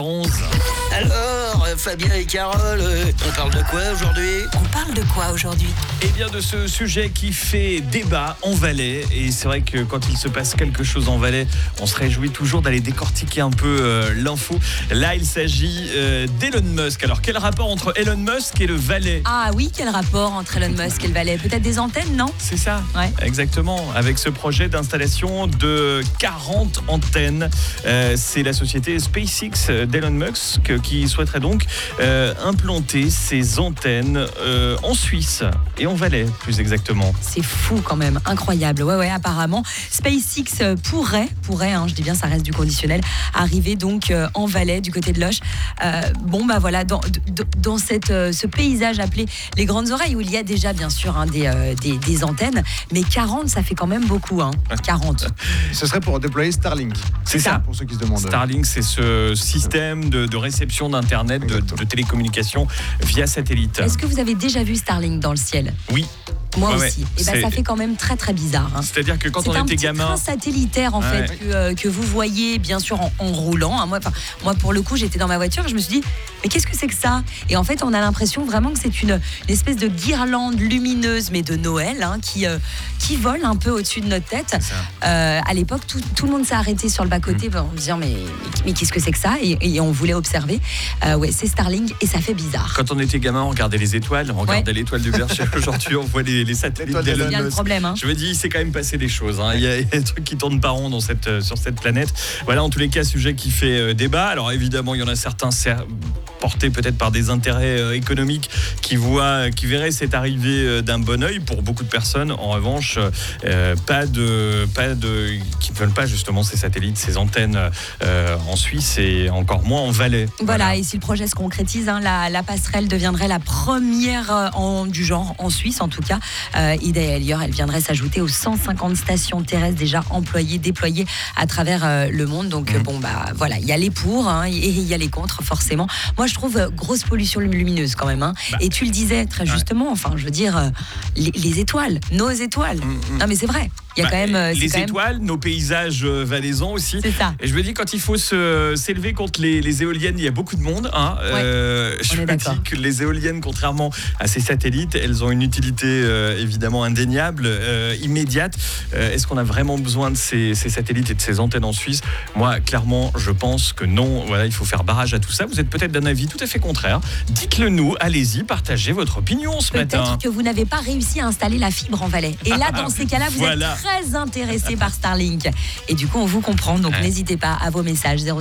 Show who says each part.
Speaker 1: 11.
Speaker 2: Alors, Fabien et Carole, on parle de quoi aujourd'hui ?
Speaker 3: On parle de quoi aujourd'hui ?
Speaker 1: Eh bien de ce sujet qui fait débat en Valais. Et c'est vrai que quand il se passe quelque chose en Valais, on se réjouit toujours d'aller décortiquer un peu l'info. Là, il s'agit d'Elon Musk. Alors, quel rapport entre Elon Musk et le Valais ?
Speaker 3: Ah oui, quel rapport entre Elon Musk et le Valais ? Peut-être des antennes, non ?
Speaker 1: C'est ça,
Speaker 3: Ouais.
Speaker 1: Exactement. Avec ce projet d'installation de 40 antennes. C'est la société SpaceX d'Elon Musk qui souhaiterait donc implanter ces antennes en Suisse et en Valais, plus exactement.
Speaker 3: C'est fou quand même, incroyable. Ouais, apparemment, SpaceX pourrait, je dis bien, ça reste du conditionnel, arriver donc en Valais, du côté de Loches. Voilà, dans ce paysage appelé les Grandes Oreilles, où il y a déjà bien sûr des antennes, mais 40, ça fait quand même beaucoup, 40.
Speaker 4: Ce serait pour déployer Starlink.
Speaker 1: C'est ça.
Speaker 4: Pour ceux qui se demandent.
Speaker 1: Starlink, c'est ce système de réception d'Internet, de télécommunication via satellite.
Speaker 3: Est-ce que vous avez déjà vu Starlink dans le ciel ?
Speaker 1: Oui.
Speaker 3: Moi
Speaker 1: Ouais,
Speaker 3: aussi.
Speaker 1: ouais.
Speaker 3: Et ça fait quand même très très bizarre.
Speaker 1: C'est-à-dire que quand
Speaker 3: c'est
Speaker 1: on
Speaker 3: un
Speaker 1: était
Speaker 3: petit
Speaker 1: gamin...
Speaker 3: train satellitaire en fait que vous voyez bien sûr en roulant. Moi pour le coup j'étais dans ma voiture et je me suis dit mais qu'est-ce que c'est que ça ? Et en fait on a l'impression vraiment que c'est une espèce de guirlande lumineuse mais de Noël qui vole un peu au-dessus de notre tête. À l'époque tout le monde s'est arrêté sur le bas-côté en me disant mais qu'est-ce que c'est que ça ? Et on voulait observer. C'est Starlink et ça fait bizarre.
Speaker 1: Quand on était gamin, on regardait les étoiles, on regardait l'étoile du berger. Aujourd'hui, on voit les satellites d'Elon
Speaker 3: C'est bien le
Speaker 1: Musk.
Speaker 3: problème.
Speaker 1: Je me dis, il s'est quand même passé des choses. Il y a des trucs qui tournent pas rond sur cette planète. Voilà, en tous les cas, sujet qui fait débat. Alors évidemment, il y en a certains portés peut-être par des intérêts économiques qui verraient cette arrivée d'un bon œil. Pour beaucoup de personnes, en revanche, qui ne veulent pas justement ces satellites, ces antennes en Suisse et encore moins en Valais.
Speaker 3: Voilà, et si le projet se concrétise, la passerelle deviendrait la première du genre en Suisse en tout cas. Et d'ailleurs, elle viendrait s'ajouter aux 150 stations terrestres déjà déployées à travers le monde. Donc voilà, il y a les pour et il y a les contre forcément. Moi je trouve grosse pollution lumineuse quand même. Et tu le disais très justement, je veux dire, les étoiles, nos étoiles. Non mais c'est vrai. Il y a quand même
Speaker 1: les étoiles, nos paysages valaisans aussi.
Speaker 3: C'est ça.
Speaker 1: Et je me dis, quand il faut s'élever contre les éoliennes, il y a beaucoup de monde. Je me dis que les éoliennes, contrairement à ces satellites, elles ont une utilité évidemment indéniable, immédiate. Est-ce qu'on a vraiment besoin de ces satellites et de ces antennes en Suisse ? Moi, clairement, je pense que non. Voilà, il faut faire barrage à tout ça. Vous êtes peut-être d'un avis tout à fait contraire. Dites-le nous, allez-y, partagez votre opinion ce matin.
Speaker 3: Peut-être que vous n'avez pas réussi à installer la fibre en Valais. Et là, dans ces cas-là, vous êtes très intéressé par Starlink. Et du coup, on vous comprend. Donc, n'hésitez pas à vos messages 0